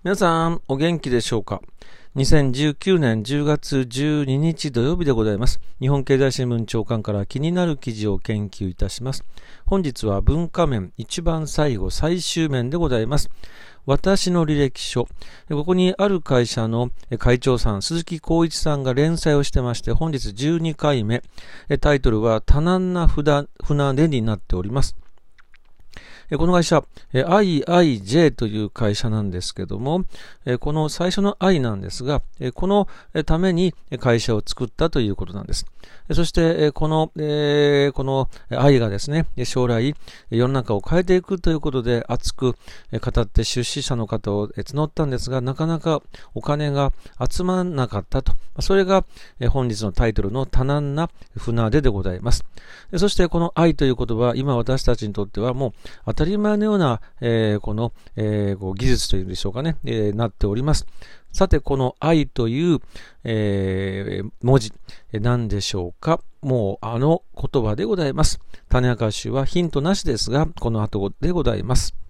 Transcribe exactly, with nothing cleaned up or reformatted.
皆さん、お元気でしょうか。にせんじゅうきゅうねんじゅうがつじゅうににち土曜日でございます。日本経済新聞長官から気になる記事を研究いたします。本日は文化面一番最後最終面でございます。私の履歴書。ここにある会社の会長さん、鈴木光一さんが連載をしてまして、本日じゅうにかいめ。タイトルは多難な船出になっております。この会社、アイアイジェー という会社なんですけども、この最初の I なんですが、このために会社を作ったということなんです。そして、この、この I がですね、将来世の中を変えていくということで熱く語って出資者の方を募ったんですが、なかなかお金が集まらなかったと。それが本日のタイトルの多難な船出でございます。そしてこの I という言葉は今私たちにとってはもう当たり前のような、えー、この、えー、こう技術というんでしょうかね、えー、なっております。さて、この愛という、えー、文字、何でしょうか。もうあの言葉でございます。種明かしはヒントなしですが、この後でございます。